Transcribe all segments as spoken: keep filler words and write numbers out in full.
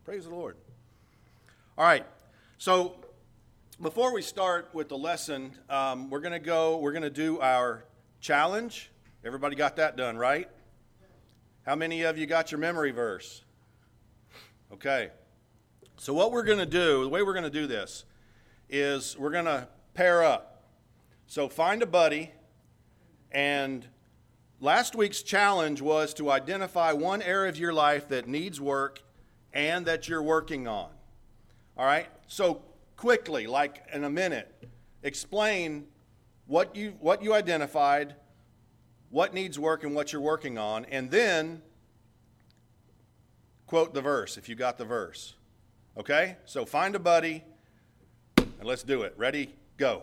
Praise the Lord. All right. So before we start with the lesson, um, we're going to go, we're going to do our challenge. Everybody got that done, right? How many of you got your memory verse? Okay. So what we're going to do, the way we're going to do this is we're going to pair up. So find a buddy, and last week's challenge was to identify one area of your life that needs work and that you're working on. All right? So quickly, like in a minute, explain what you what you identified, what needs work and what you're working on, and then quote the verse if you got the verse. Okay? So find a buddy, and let's do it. Ready? Go.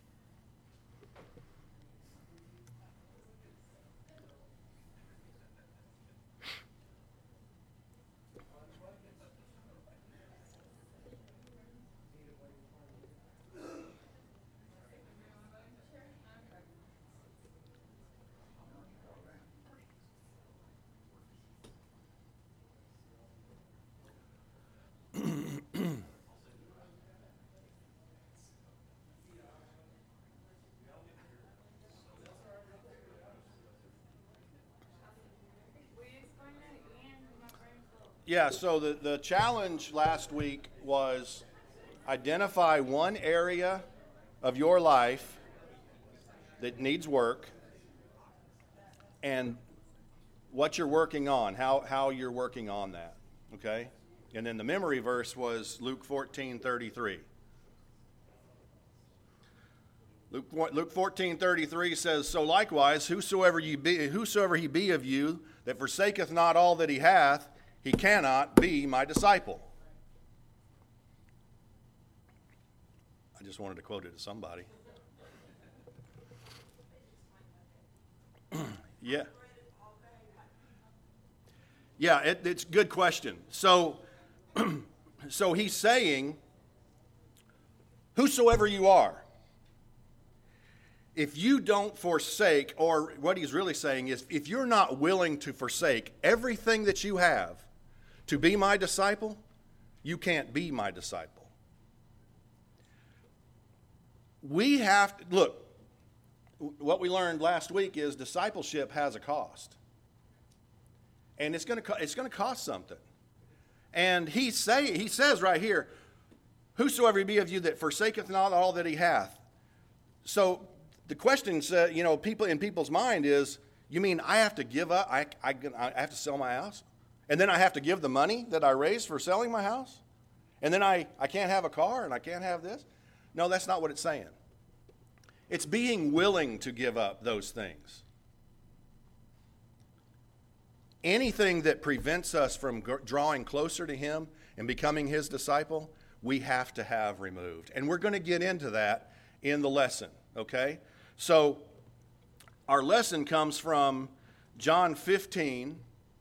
Yeah, so the, the challenge last week was identify one area of your life that needs work and what you're working on, how, how you're working on that, okay? And then the memory verse was Luke fourteen thirty-three. Luke, Luke fourteen thirty-three says, "So likewise, whosoever, you be, whosoever he be of you that forsaketh not all that he hath, he cannot be my disciple." I just wanted to quote it to somebody. yeah. Yeah, it, it's a good question. So, so he's saying, whosoever you are, if you don't forsake, or what he's really saying is, if you're not willing to forsake everything that you have to be my disciple, you can't be my disciple. We have to, look, what we learned last week is discipleship has a cost. And it's going to it's going to cost something. And he say he says right here, whosoever be of you that forsaketh not all that he hath. So the question, uh, you know, people in people's mind is, you mean I have to give up? I, I, I have to sell my house? And then I have to give the money that I raised for selling my house? And then I, I can't have a car and I can't have this? No, that's not what it's saying. It's being willing to give up those things. Anything that prevents us from g- drawing closer to him and becoming his disciple, we have to have removed. And we're going to get into that in the lesson, okay? So our lesson comes from John fifteen.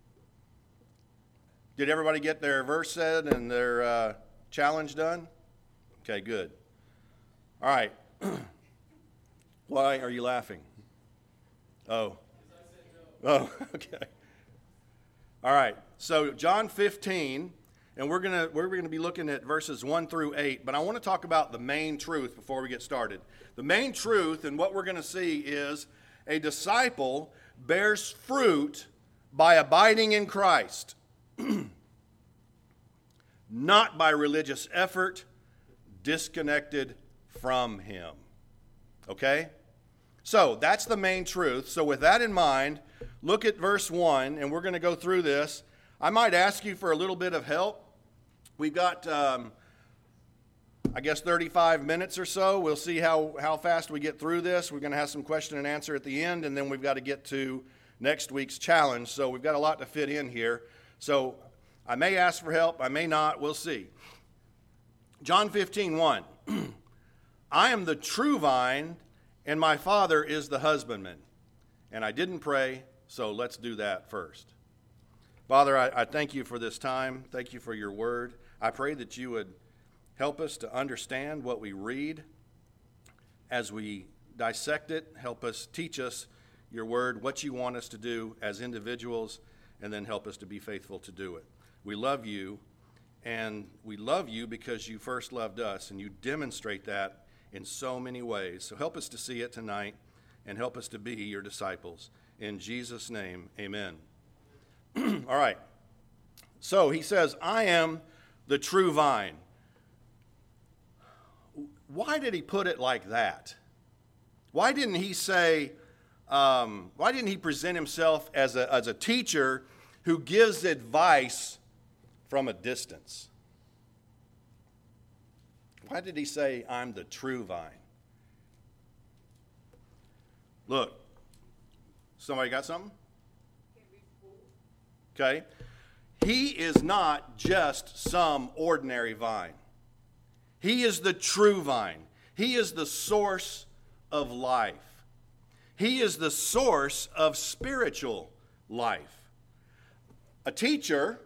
Did everybody get their verse said and their uh, challenge done? Okay, good. All right. Why are you laughing? Oh. Oh, okay. All right. So John fifteen, and we're gonna we're gonna be looking at verses one through eight. But I want to talk about the main truth before we get started. The main truth, and what we're going to see, is a disciple bears fruit by abiding in Christ. Not by religious effort, disconnected from him. Okay? So that's the main truth. So with that in mind, look at verse one, and we're going to go through this. I might ask you for a little bit of help. We've got, um, I guess, thirty-five minutes or so. We'll see how, how fast we get through this. We're going to have some question and answer at the end, and then we've got to get to next week's challenge. So we've got a lot to fit in here. So I may ask for help. I may not. We'll see. John fifteen one. I am the true vine, and my Father is the husbandman. And I didn't pray, so let's do that first. Father, I, I thank you for this time. Thank you for your word. I pray that you would help us to understand what we read as we dissect it. Help us, teach us your word, what you want us to do as individuals, and then help us to be faithful to do it. We love you, And we love you because you first loved us, and you demonstrate that in so many ways. So help us to see it tonight, and help us to be your disciples. In Jesus' name, amen. All right. So he says, I am the true vine. Why did he put it like that? Why didn't he say, um, why didn't he present himself as a, as a teacher who gives advice from a distance? Why did he say, I'm the true vine? Look, somebody got something? Okay. He is not just some ordinary vine. He is the true vine. He is the source of life. He is the source of spiritual life. A teacher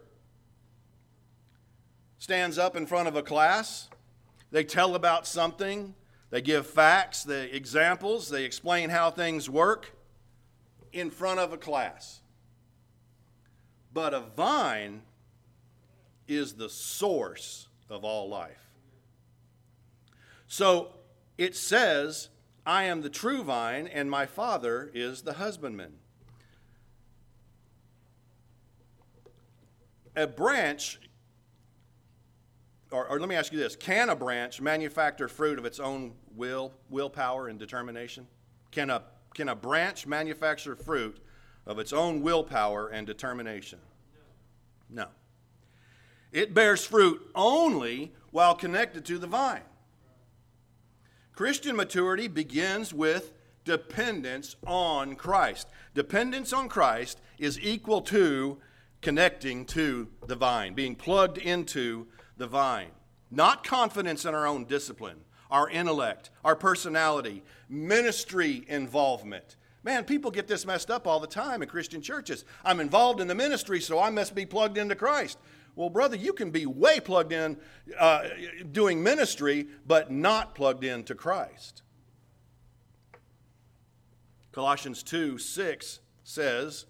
stands up in front of a class. They tell about something. They give facts, the examples. They explain how things work in front of a class. But a vine is the source of all life. So it says, I am the true vine, and my Father is the husbandman. A branch, or, or let me ask you this, can a branch manufacture fruit of its own will, willpower, and determination? Can a, can a branch manufacture fruit of its own willpower and determination? No. It bears fruit only while connected to the vine. Christian maturity begins with dependence on Christ. Dependence on Christ is equal to connecting to the vine, being plugged into the vine. Not confidence in our own discipline, our intellect, our personality, ministry involvement. Man, people get this messed up all the time in Christian churches. I'm involved in the ministry, so I must be plugged into Christ. Well, brother, you can be way plugged in uh, doing ministry, but not plugged into Christ. Colossians two six says,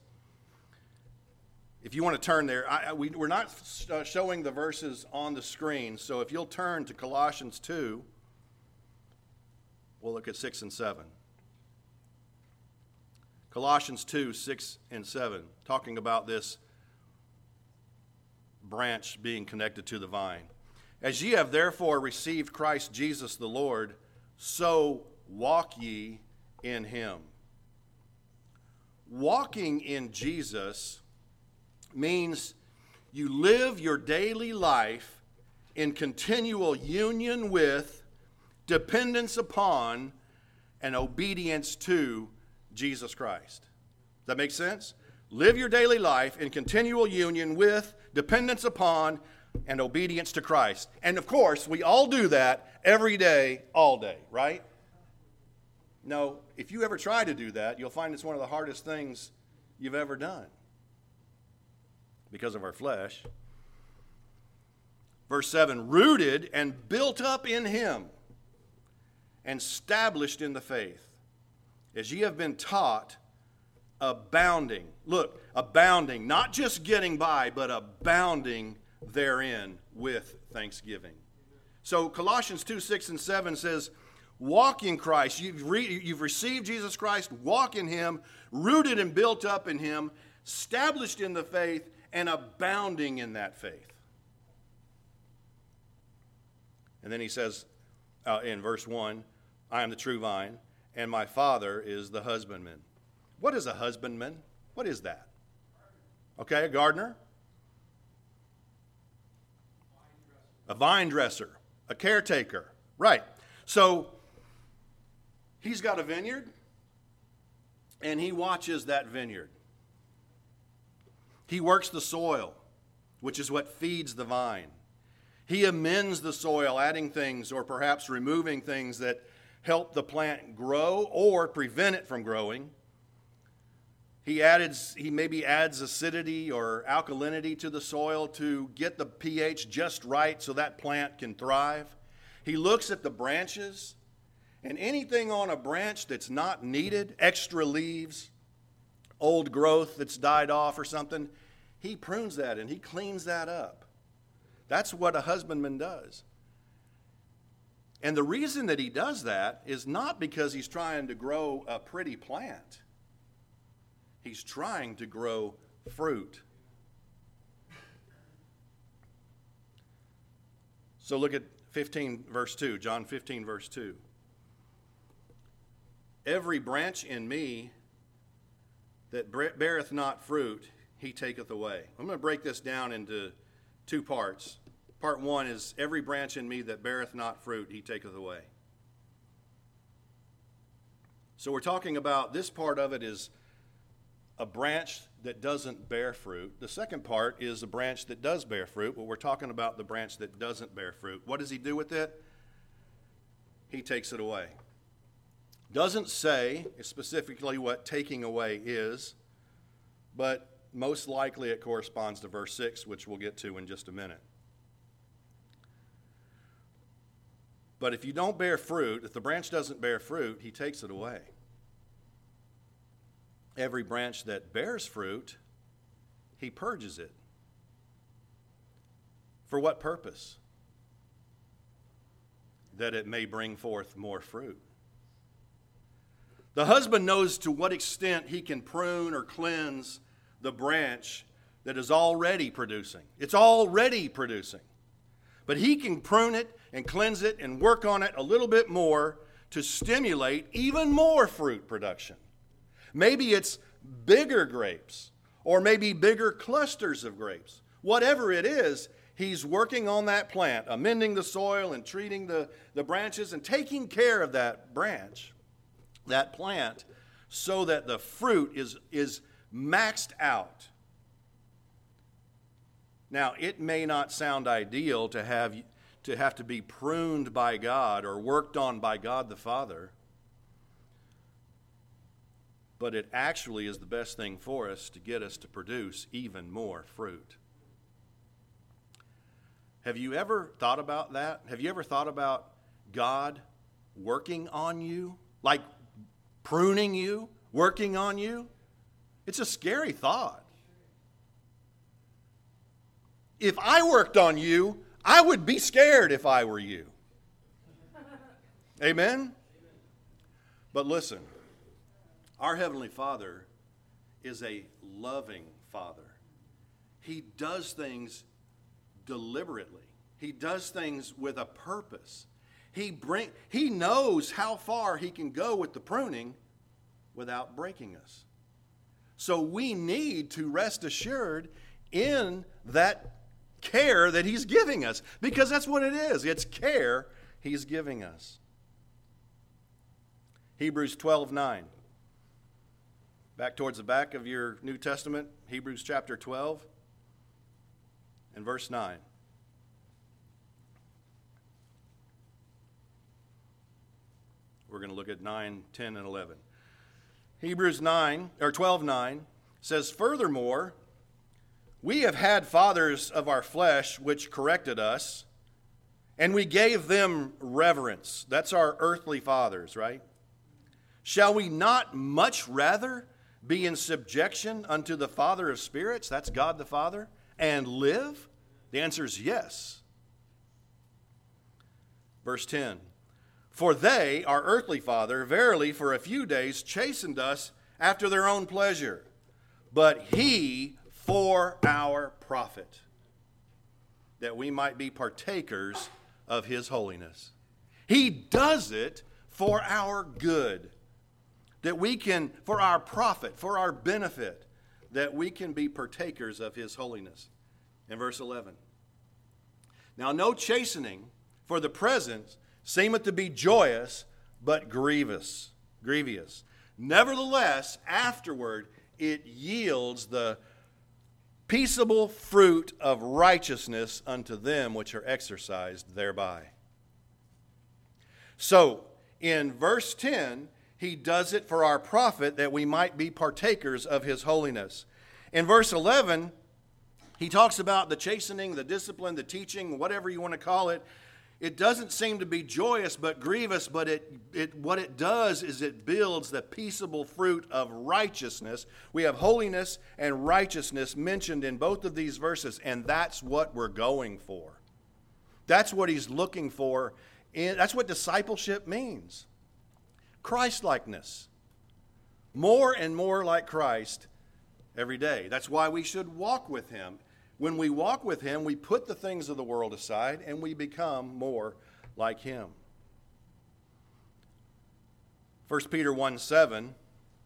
if you want to turn there, I, we, we're not uh, showing the verses on the screen, so if you'll turn to Colossians two, we'll look at six and seven. Colossians two, six and seven, talking about this branch being connected to the vine. As ye have therefore received Christ Jesus the Lord, so walk ye in him. Walking in Jesus means you live your daily life in continual union with, dependence upon, and obedience to Jesus Christ. Does that make sense? Live your daily life in continual union with, dependence upon, and obedience to Christ. And of course, we all do that every day, all day, right? No, if you ever try to do that, you'll find it's one of the hardest things you've ever done because of our flesh. Verse seven, rooted and built up in him and established in the faith, as ye have been taught, abounding. Look, abounding, not just getting by, but abounding therein with thanksgiving. So Colossians two, six and seven says, walk in Christ. You've, re- you've received Jesus Christ, walk in him, rooted and built up in him, established in the faith, and abounding in that faith. And then he says uh, in verse one, I am the true vine, and my Father is the husbandman. What is a husbandman? What is that? Okay, a gardener? A vine dresser. A caretaker. Right. So, he's got a vineyard, and he watches that vineyard. He works the soil, which is what feeds the vine. He amends the soil, adding things or perhaps removing things that help the plant grow or prevent it from growing. He added, he maybe adds acidity or alkalinity to the soil to get the pH just right so that plant can thrive. He looks at the branches, and anything on a branch that's not needed, extra leaves, old growth that's died off or something, he prunes that and he cleans that up That's what a husbandman does. And the reason that he does that is not because he's trying to grow a pretty plant. He's trying to grow fruit. So look at fifteen verse two, John fifteen verse two. Every branch in me that beareth not fruit, he taketh away. I'm going to break this down into two parts. Part one is every branch in me that beareth not fruit, he taketh away. So we're talking about this part of it is a branch that doesn't bear fruit. The second part is a branch that does bear fruit, but we're talking about the branch that doesn't bear fruit. What does he do with it? He takes it away. Doesn't say specifically what taking away is, but most likely it corresponds to verse six, which we'll get to in just a minute. But if you don't bear fruit, if the branch doesn't bear fruit, he takes it away. Every branch that bears fruit, he purges it. For what purpose? That it may bring forth more fruit. The husband knows to what extent he can prune or cleanse the branch that is already producing. It's already producing. But he can prune it and cleanse it and work on it a little bit more to stimulate even more fruit production. Maybe it's bigger grapes, or maybe bigger clusters of grapes. Whatever it is, he's working on that plant, amending the soil and treating the, the branches and taking care of that branch, that plant, so that the fruit is, is maxed out. Now, it may not sound ideal to have, to have to be pruned by God or worked on by God the Father, but it actually is the best thing for us to get us to produce even more fruit. Have you ever thought about that? Have you ever thought about God working on you? Like pruning you, working on you? It's a scary thought. If I worked on you, I would be scared if I were you. Amen? But listen, our Heavenly Father is a loving Father. He does things deliberately. He does things with a purpose. He bring, he knows how far he can go with the pruning without breaking us. So we need to rest assured in that care that he's giving us, because that's what it is. It's care he's giving us. Hebrews twelve nine. Back towards the back of your New Testament, Hebrews chapter twelve and verse nine. We're going to look at nine, ten, and eleven. Hebrews nine, or twelve nine says, "Furthermore, we have had fathers of our flesh which corrected us, and we gave them reverence." That's our earthly fathers, right? "Shall we not much rather be in subjection unto the Father of spirits," that's God the Father, "and live?" The answer is yes. Verse ten, "For they, our earthly father, verily for a few days chastened us after their own pleasure, but he for our profit, that we might be partakers of his holiness." He does it for our good, that we can, for our profit, for our benefit, that we can be partakers of his holiness. In verse eleven, "Now no chastening for the present seemeth to be joyous, but grievous, grievous. Nevertheless, afterward it yields the peaceable fruit of righteousness unto them which are exercised thereby." So, in verse ten, he does it for our profit, that we might be partakers of his holiness. In verse eleven, he talks about the chastening, the discipline, the teaching, whatever you want to call it. it doesn't seem to be joyous but grievous, but it, it what it does is it builds the peaceable fruit of righteousness. We have holiness and righteousness mentioned in both of these verses, and that's what we're going for. That's what he's looking for. In, that's what discipleship means. Christ-likeness. More and more like Christ every day. That's why we should walk with him. When we walk with him, we put the things of the world aside and we become more like him. First Peter one seven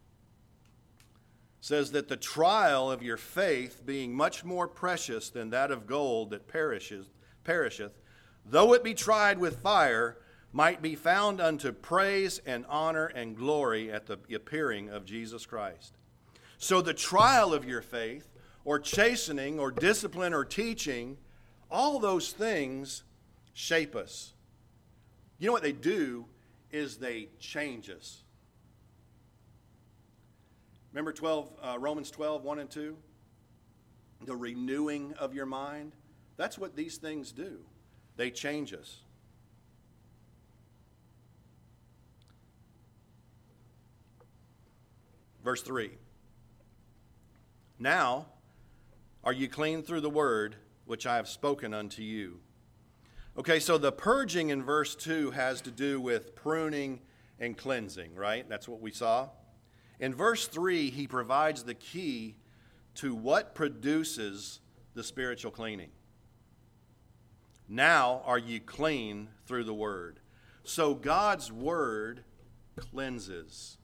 says that the trial of your faith, being much more precious than that of gold that perishes, perisheth, though it be tried with fire, might be found unto praise and honor and glory at the appearing of Jesus Christ. So the trial of your faith, or chastening, or discipline, or teaching, all those things shape us. You know what they do is they change us. Remember twelve, uh, Romans twelve, one and two? The renewing of your mind. That's what these things do. They change us. Verse three. Now are you clean through the word which I have spoken unto you. Okay, so the purging in verse two has to do with pruning and cleansing, right? That's what we saw. In verse three, he provides the key to what produces the spiritual cleaning. Now are ye clean through the word. So God's word cleanses.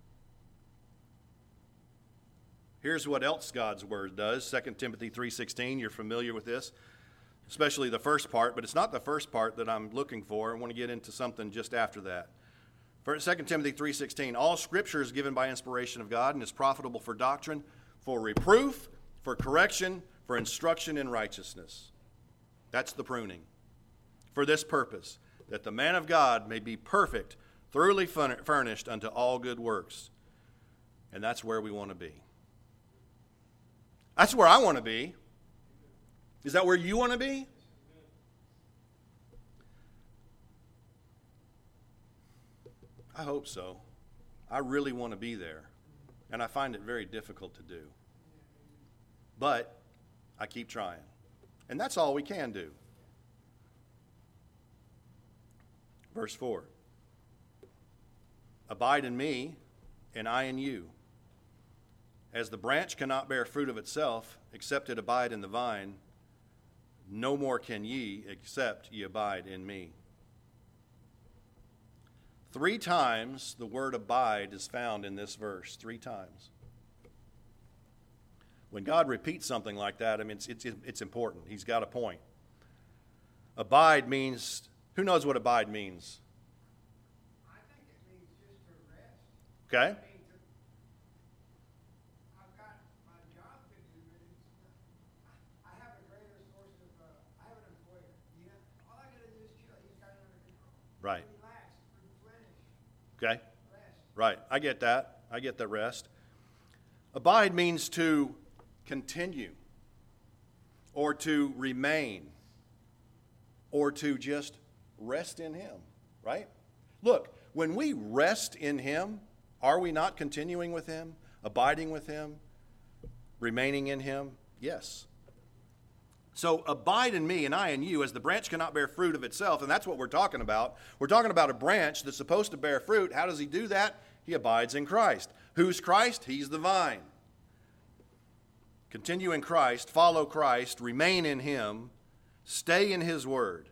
Here's what else God's word does. Second Timothy three sixteen, you're familiar with this, especially the first part, but it's not the first part that I'm looking for. I want to get into something just after that. Second Timothy three sixteen, all scripture is given by inspiration of God and is profitable for doctrine, for reproof, for correction, for instruction in righteousness. That's the pruning. For this purpose, that the man of God may be perfect, thoroughly furnished unto all good works. And that's where we want to be. That's where I want to be. Is that where you want to be? I hope so. I really want to be there. And I find it very difficult to do. But I keep trying. And that's all we can do. Verse four. Abide in me, and I in you. As the branch cannot bear fruit of itself, except it abide in the vine, no more can ye, except ye abide in me. Three times the word abide is found in this verse. Three times. When God repeats something like that, I mean, it's, it's, it's important. He's got a point. Abide means, who knows what abide means? I think it means just to rest. Okay. I mean, to, I've got my job to do, but it's, I have a greater source of, uh, I have an employer. You know, all I got to do is chill. He's got it under control. Right. Relax, replenish. Okay. Rest. Right. I get that. I get the rest. Abide means to continue, or to remain, or to just rest in him, right? Look, when we rest in him, are we not continuing with him, abiding with him, remaining in him? Yes. So abide in me and I in you, as the branch cannot bear fruit of itself, and that's what we're talking about. We're talking about a branch that's supposed to bear fruit. How does he do that? He abides in Christ. Who's Christ? He's the vine. Continue in Christ, follow Christ, remain in him, stay in his word.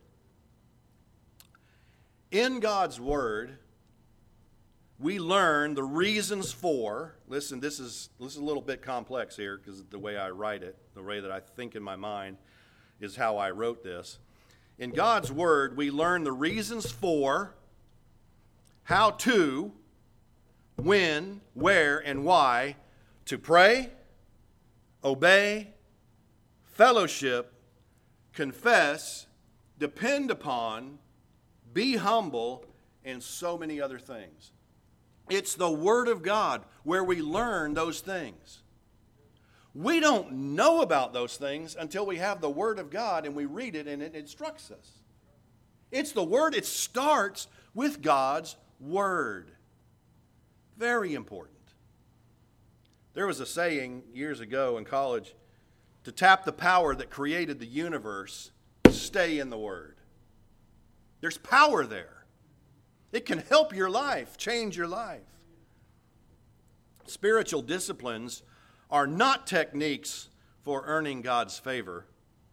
In God's word, we learn the reasons for, listen, this is, this is a little bit complex here because the way I write it, the way that I think in my mind is how I wrote this. In God's word, we learn the reasons for, how to, when, where, and why to pray, obey, fellowship, confess, depend upon, be humble, and so many other things. It's the Word of God where we learn those things. We don't know about those things until we have the Word of God and we read it and it instructs us. It's the Word. It starts with God's Word. Very important. There was a saying years ago in college, to tap the power that created the universe, stay in the Word. There's power there. It can help your life, change your life. Spiritual disciplines are not techniques for earning God's favor.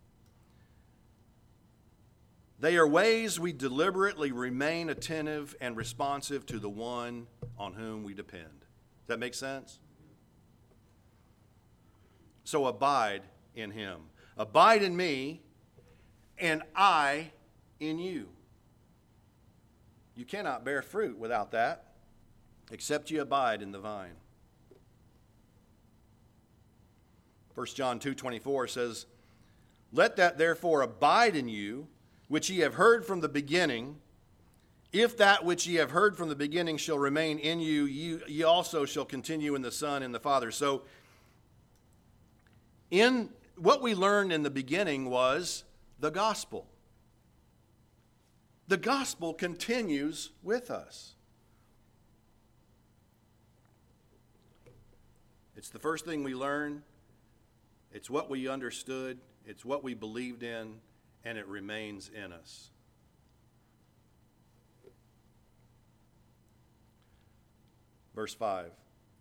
They are ways we deliberately remain attentive and responsive to the one on whom we depend. Does that make sense? So abide in him. Abide in me, and I in you. You cannot bear fruit without that, except you abide in the vine. First John two twenty-four says, "Let that therefore abide in you, which ye have heard from the beginning. If that which ye have heard from the beginning shall remain in you, you ye also shall continue in the Son and the Father." So, in what we learned in the beginning was the gospel. The gospel continues with us. It's the first thing we learn. It's what we understood. It's what we believed in, and it remains in us. Verse five.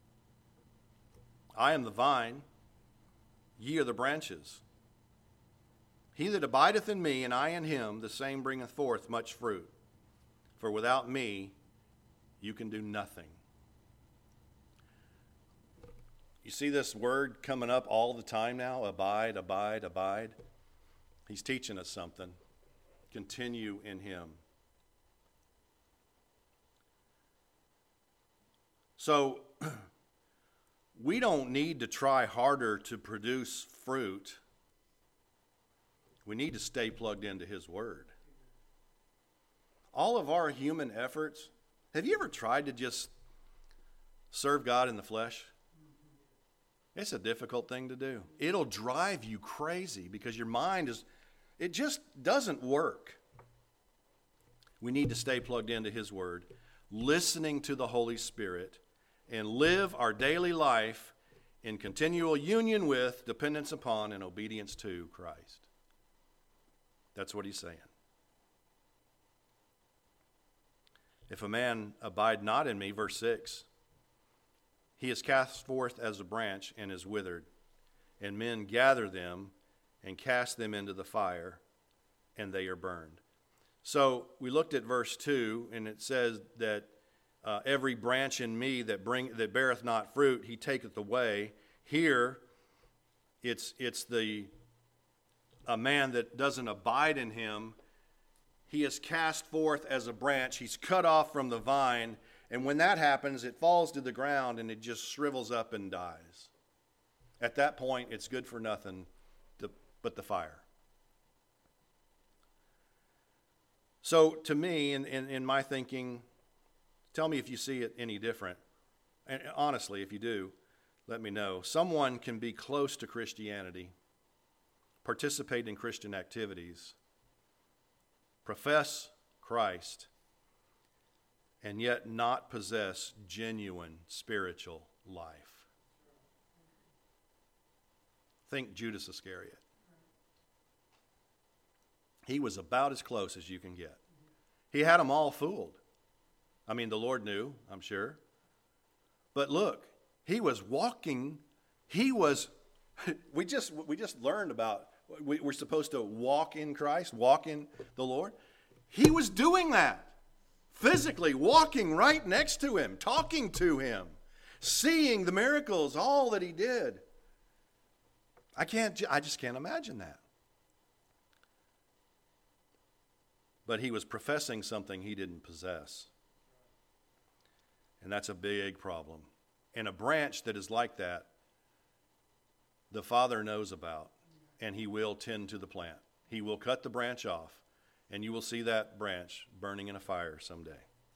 I am the vine, ye are the branches. He that abideth in me, and I in him, the same bringeth forth much fruit. For without me, you can do nothing. You see this word coming up all the time now? Abide, abide, abide. He's teaching us something. Continue in him. So, we don't need to try harder to produce fruit. We need to stay plugged into his word. All of our human efforts, have you ever tried to just serve God in the flesh? It's a difficult thing to do. It'll drive you crazy because your mind is, it just doesn't work. We need to stay plugged into his word, listening to the Holy Spirit, and live our daily life in continual union with, dependence upon, and obedience to Christ. That's what he's saying. If a man abide not in me, verse six, he is cast forth as a branch and is withered, and men gather them and cast them into the fire, and they are burned. So we looked at verse two, and it says that uh, every branch in me that bring that beareth not fruit, he taketh away. Here, it's it's the a man that doesn't abide in him. He is cast forth as a branch. He's cut off from the vine. And when that happens, it falls to the ground and it just shrivels up and dies. At that point, it's good for nothing to, but the fire. So to me, in, in, in my thinking, tell me if you see it any different. And honestly, if you do, let me know. Someone can be close to Christianity, participate in Christian activities, profess Christ, and yet not possess genuine spiritual life. Think Judas Iscariot. He was about as close as you can get. He had them all fooled. I mean, the Lord knew, I'm sure. But look, he was walking, he was, we just we just learned about, we, we're supposed to walk in Christ, walk in the Lord. He was doing that. Physically walking right next to him, talking to him, seeing the miracles, all that he did. I can't, I just can't imagine that. But he was professing something he didn't possess. And that's a big problem. And a branch that is like that, the Father knows about, and he will tend to the plant. He will cut the branch off, and you will see that branch burning in a fire someday.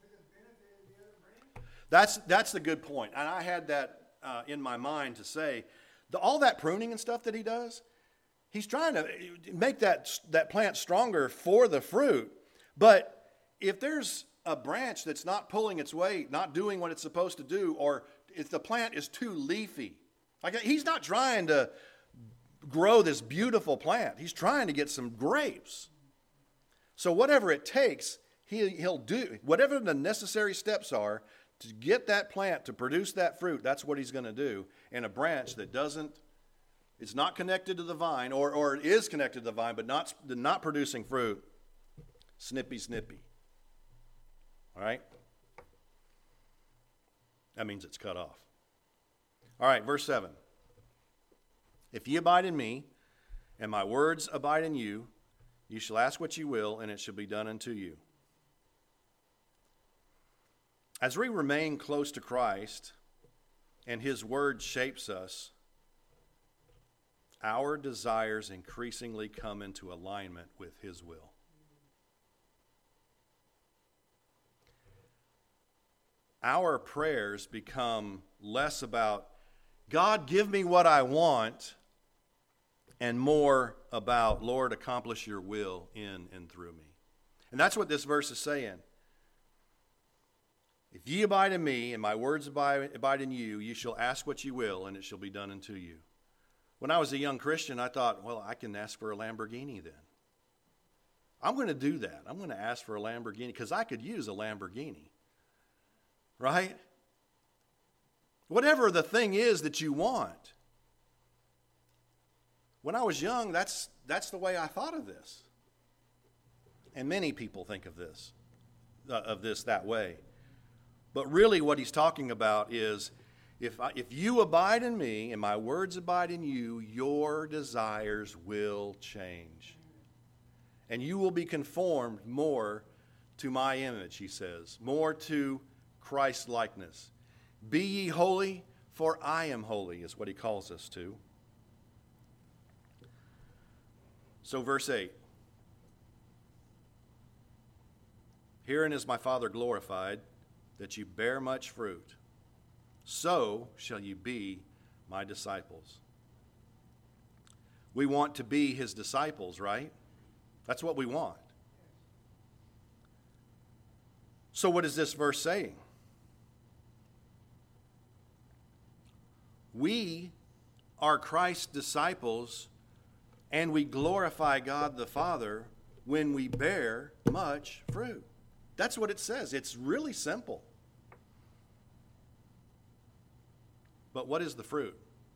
That's that's the good point. And I had that uh, in my mind to say, the, all that pruning and stuff that he does, he's trying to make that, that plant stronger for the fruit. But if there's a branch that's not pulling its weight, not doing what it's supposed to do, or if the plant is too leafy, like he's not trying to grow this beautiful plant. He's trying to get some grapes. So whatever it takes, he, he'll do. Whatever the necessary steps are to get that plant to produce that fruit, that's what he's going to do. And a branch that doesn't, it's not connected to the vine, or, or it is connected to the vine, but not, not producing fruit, snippy, snippy. All right? That means it's cut off. All right, verse seven. If ye abide in me, and my words abide in you, you shall ask what you will, and it shall be done unto you. As we remain close to Christ, and his word shapes us, our desires increasingly come into alignment with his will. Our prayers become less about, God, give me what I want, and more about, Lord, accomplish your will in and through me. And that's what this verse is saying. If ye abide in me, and my words abide, abide in you, you shall ask what you will, and it shall be done unto you. When I was a young Christian, I thought, well, I can ask for a Lamborghini then. I'm going to do that. I'm going to ask for a Lamborghini because I could use a Lamborghini. Right? Whatever the thing is that you want. When I was young, that's that's the way I thought of this. And many people think of this, uh, of this that way. But really what he's talking about is, if I, if you abide in me and my words abide in you, your desires will change. And you will be conformed more to my image, he says, more to Christ likeness. Be ye holy, for I am holy, is what he calls us to. So verse eight. Herein is my Father glorified, that you bear much fruit. So shall you be my disciples. We want to be his disciples, right? That's what we want. So what is this verse saying? We are Christ's disciples, and we glorify God the Father when we bear much fruit. That's what it says. It's really simple. But what is the fruit?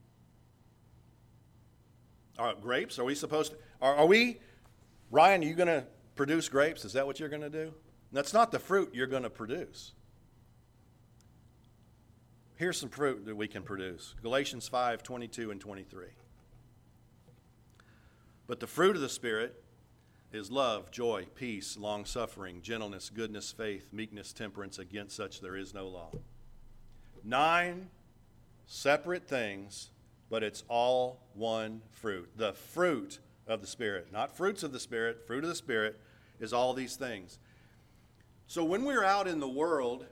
Are grapes? Are we supposed to? Are, are we, Ryan, are you going to produce grapes? Is that what you're going to do? That's not the fruit you're going to produce. Here's some fruit that we can produce. Galatians five, twenty-two and twenty-three. But the fruit of the Spirit is love, joy, peace, long-suffering, gentleness, goodness, faith, meekness, temperance. Against such there is no law. Nine separate things, but it's all one fruit. The fruit of the Spirit, not fruits of the Spirit, fruit of the Spirit is all these things. So when we're out in the world,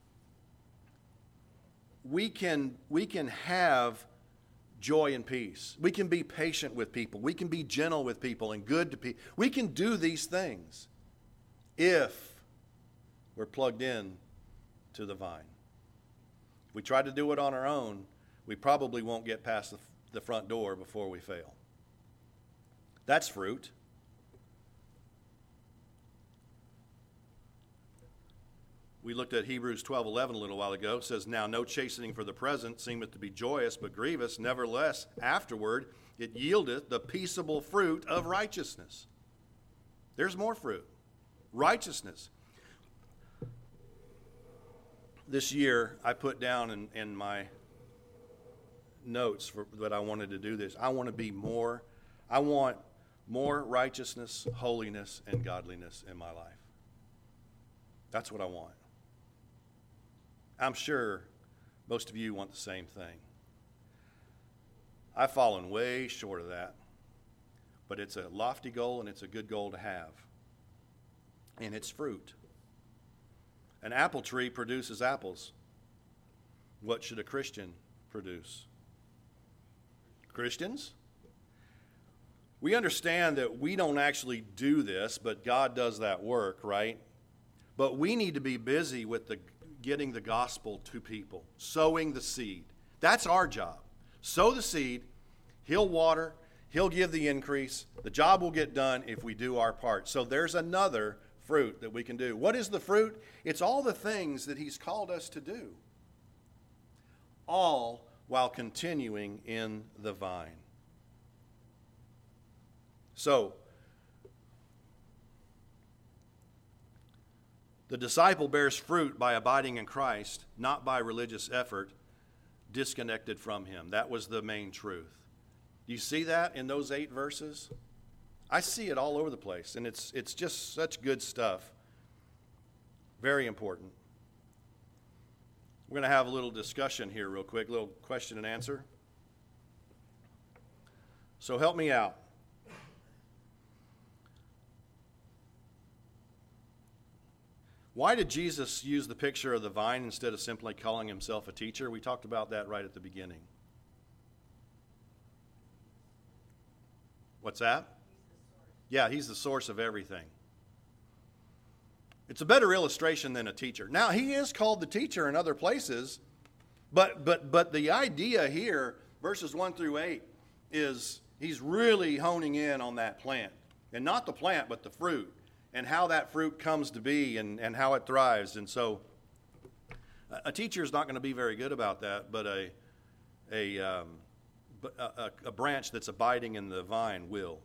we can, we can have joy and peace. We can be patient with people. We can be gentle with people and good to people. We can do these things if we're plugged in to the vine. If we try to do it on our own, we probably won't get past the, the front door before we fail. That's fruit. We looked at Hebrews twelve eleven a little while ago. It says, now no chastening for the present seemeth to be joyous, but grievous. Nevertheless, afterward it yieldeth the peaceable fruit of righteousness. There's more fruit. Righteousness. This year, I put down in, in my notes for, that I wanted to do this. I want to be more, I want more righteousness, holiness, and godliness in my life. That's what I want. I'm sure most of you want the same thing. I've fallen way short of that, but it's a lofty goal and it's a good goal to have. And it's fruit. An apple tree produces apples. What should a Christian produce? Christians? we understand that we don't actually do this, but God does that work, right? But we need to be busy with the getting the gospel to people, sowing the seed. That's our job. Sow the seed, he'll water, he'll give the increase. The job will get done if we do our part. So there's another fruit that we can do. What is the fruit? It's all the things that he's called us to do, all while continuing in the vine. So, the disciple bears fruit by abiding in Christ, not by religious effort, disconnected from him. That was the main truth. You see that in those eight verses? I see it all over the place, and it's it's just such good stuff. Very important. We're going to have a little discussion here real quick, a little question and answer. So help me out. Why did Jesus use the picture of the vine instead of simply calling himself a teacher? We talked about that right at the beginning. What's that? Yeah, he's the source of everything. It's a better illustration than a teacher. Now, he is called the teacher in other places, but but but the idea here, verses one through eight, is he's really honing in on that plant. And not the plant, but the fruit, and how that fruit comes to be and, and how it thrives. And so a teacher is not going to be very good about that, but a, a, um, a, a branch that's abiding in the vine will.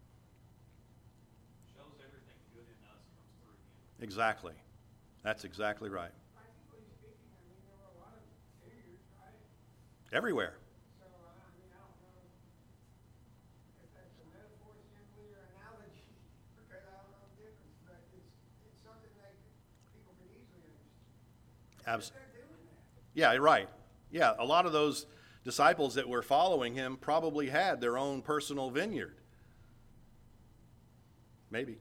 Exactly. That's exactly right. Practically speaking, I mean, there were a lot of failures, right? Everywhere. So, uh, I mean, I don't know if that's a metaphor simply or analogy, because I don't know the difference, but it's, it's something that people can easily understand. Abs- They're doing that. yeah, right. Yeah, a lot of those disciples that were following him probably had their own personal vineyard. Maybe.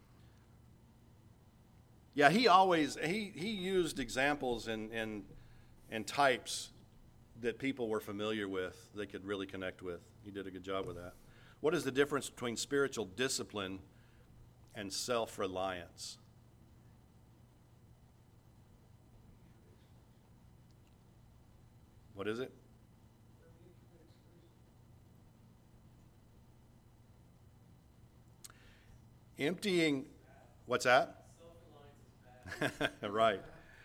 Yeah, he always, he, he used examples and, and, and types that people were familiar with, they could really connect with. He did a good job with that. What is the difference between spiritual discipline and self-reliance? What is it? Emptying, what's that? Right.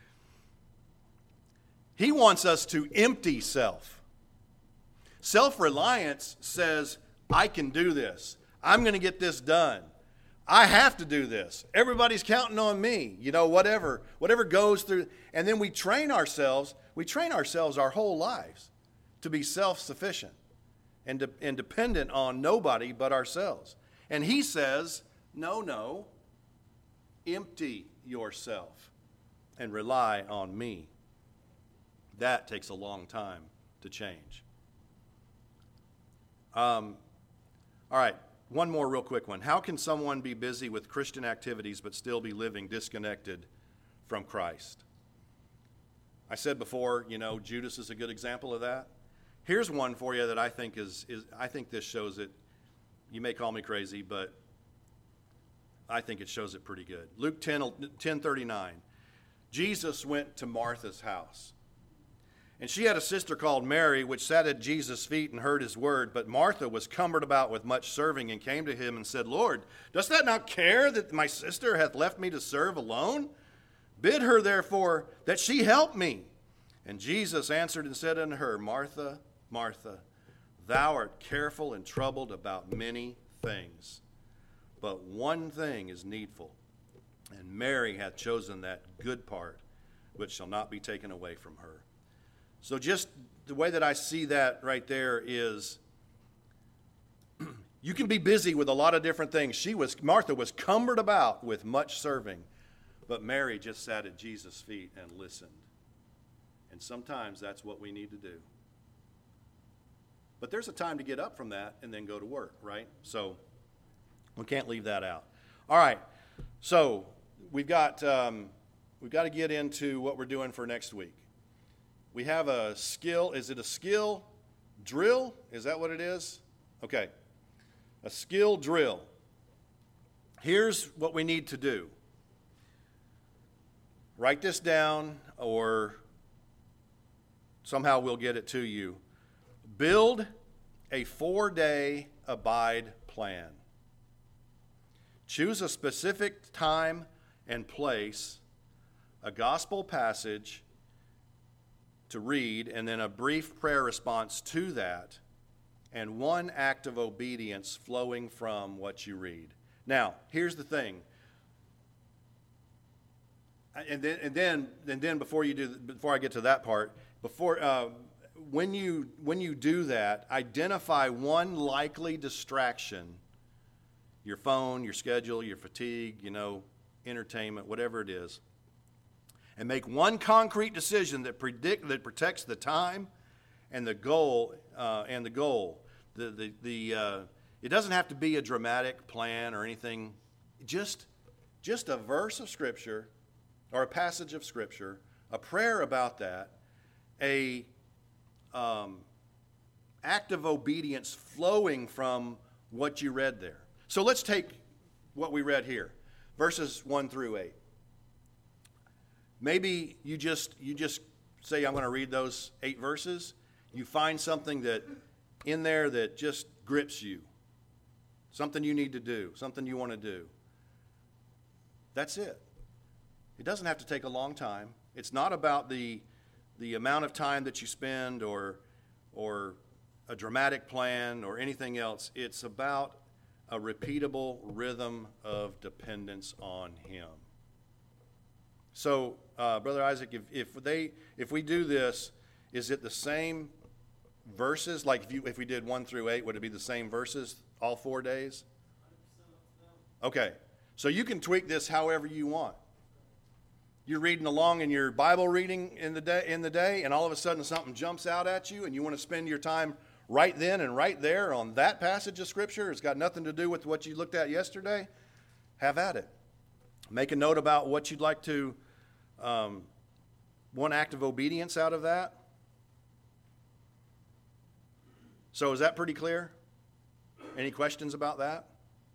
He wants us to empty self. Self-reliance says, I can do this. I'm going to get this done. I have to do this. Everybody's counting on me. You know, whatever, whatever goes through. And then we train ourselves, we train ourselves our whole lives to be self-sufficient and, de- and dependent on nobody but ourselves. And he says, no, no, empty yourself and rely on me. That takes a long time to change. Um, all right, one more real quick one. How can someone be busy with Christian activities but still be living disconnected from Christ? I said before, you know, Judas is a good example of that. Here's one for you that I think is, is I think this shows it. You may call me crazy, but I think it shows it pretty good. Luke ten, ten thirty-nine. Jesus went to Martha's house. And she had a sister called Mary, which sat at Jesus' feet and heard his word. But Martha was cumbered about with much serving and came to him and said, Lord, dost thou not care that my sister hath left me to serve alone? Bid her therefore that she help me. And Jesus answered and said unto her, Martha, Martha, thou art careful and troubled about many things. But one thing is needful, and Mary hath chosen that good part, which shall not be taken away from her. So just the way that I see that right there is, you can be busy with a lot of different things. She was, Martha was cumbered about with much serving, but Mary just sat at Jesus' feet and listened. And sometimes that's what we need to do. But there's a time to get up from that and then go to work, right? So we can't leave that out. All right, so we've got um, we've got to get into what we're doing for next week. We have a skill. Is it a skill drill? Is that what it is? Okay. A skill drill. Here's what we need to do. Write this down, or somehow we'll get it to you. Build a four-day abide plan. Choose a specific time and place, a gospel passage to read, and then a brief prayer response to that, and one act of obedience flowing from what you read. Now, here's the thing. And then, and then, and then, before you do, before I get to that part, before uh, when you when you do that, identify one likely distraction. Your phone, your schedule, your fatigue, you know, entertainment, whatever it is, and make one concrete decision that predict that protects the time and the goal uh, and the goal. The the the uh, it doesn't have to be a dramatic plan or anything. Just just a verse of Scripture or a passage of Scripture, a prayer about that, a um, act of obedience flowing from what you read there. So let's take what we read here, verses one through eight. Maybe you just you just say, I'm going to read those eight verses. You find something that in there that just grips you, something you need to do, something you want to do. That's it. It doesn't have to take a long time. It's not about the the amount of time that you spend or or a dramatic plan or anything else. It's about a repeatable rhythm of dependence on Him. So, uh, Brother Isaac, if, if they if we do this, is it the same verses? Like if you if we did one through eight, would it be the same verses all four days? Okay, so you can tweak this however you want. You're reading along in your Bible reading in the day, in the day, and all of a sudden something jumps out at you, and you want to spend your time right then and right there on that passage of Scripture. It's got nothing to do with what you looked at yesterday. Have at it. Make a note about what you'd like to, um, one act of obedience out of that. So is that pretty clear? Any questions about that?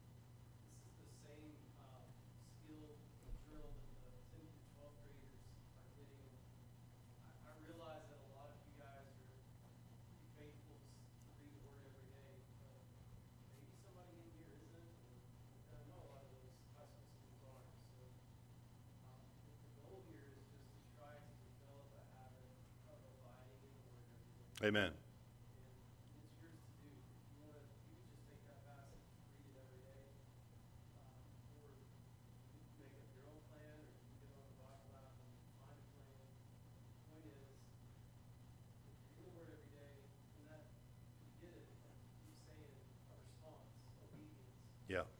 Amen. Yeah.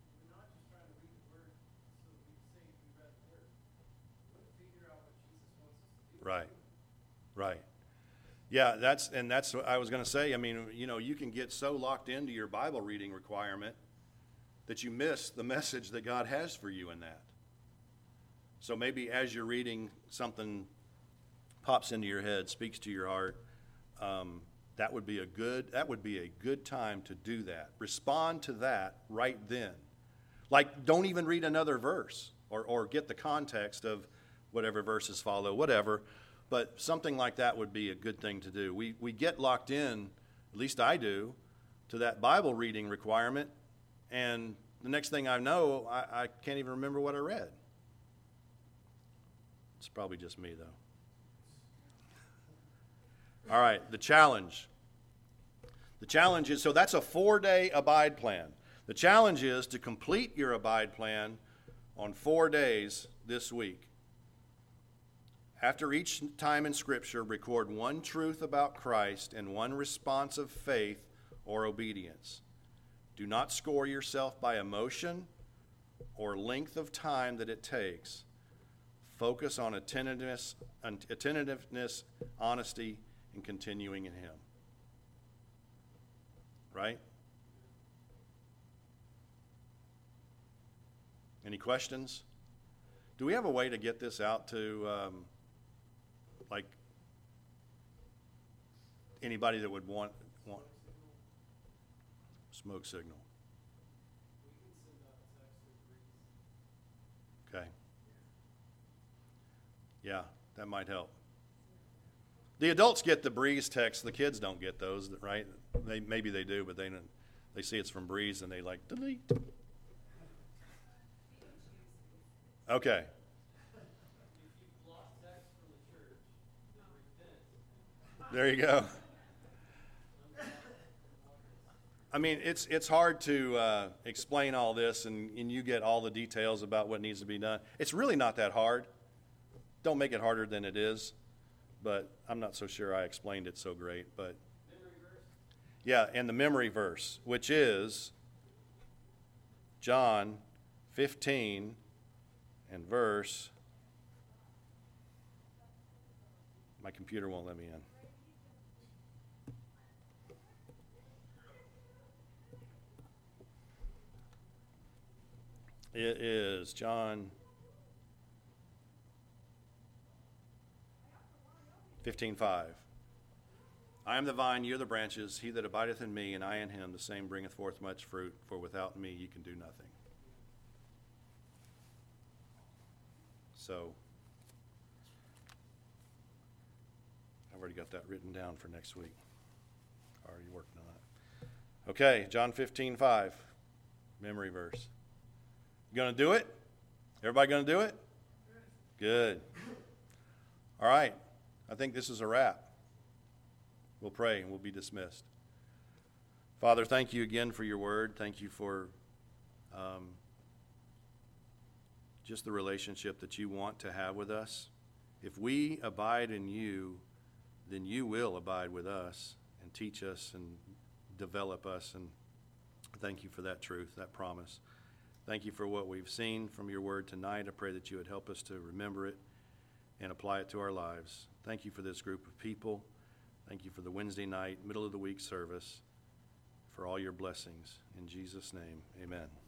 Right. Right. Yeah, that's and that's what I was going to say. I mean, you know, you can get so locked into your Bible reading requirement that you miss the message that God has for you in that. So maybe as you're reading, something pops into your head, speaks to your heart. Um, that would be a good that would be a good time to do that. Respond to that right then. Like, don't even read another verse or or get the context of whatever verses follow, whatever. But something like that would be a good thing to do. We we get locked in, at least I do, to that Bible reading requirement, and the next thing I know, I, I can't even remember what I read. It's probably just me, though. All right, the challenge. The challenge is, so that's a four-day abide plan. The challenge is to complete your abide plan on four days this week. After each time in Scripture, record one truth about Christ and one response of faith or obedience. Do not score yourself by emotion or length of time that it takes. Focus on attentiveness, attentiveness, honesty, and continuing in Him. Right? Any questions? Do we have a way to get this out to... Um, like anybody that would want want smoke signal. Yeah, that might help. The adults get the Breeze text. The kids don't get those, right? They maybe they do, but they don't. They see it's from Breeze and they like delete. Okay. There you go. I mean, it's it's hard to uh, explain all this, and, and you get all the details about what needs to be done. It's really not that hard. Don't make it harder than it is, but I'm not so sure I explained it so great. But yeah, and the memory verse, which is John fifteen and verse. My computer won't let me in. It is John fifteen five. I am the vine, ye are the branches. He that abideth in me, and I in him, the same bringeth forth much fruit. For without me ye can do nothing. So, I've already got that written down for next week. Already working on it. Okay, John fifteen five, memory verse. You going to do it? Everybody going to do it? Good. All right. I think this is a wrap. We'll pray and we'll be dismissed. Father, thank you again for your word. Thank you for um, just the relationship that you want to have with us. If we abide in you, then you will abide with us and teach us and develop us. And thank you for that truth, that promise. Thank you for what we've seen from your word tonight. I pray that you would help us to remember it and apply it to our lives. Thank you for this group of people. Thank you for the Wednesday night, middle of the week service, for all your blessings. In Jesus' name, amen.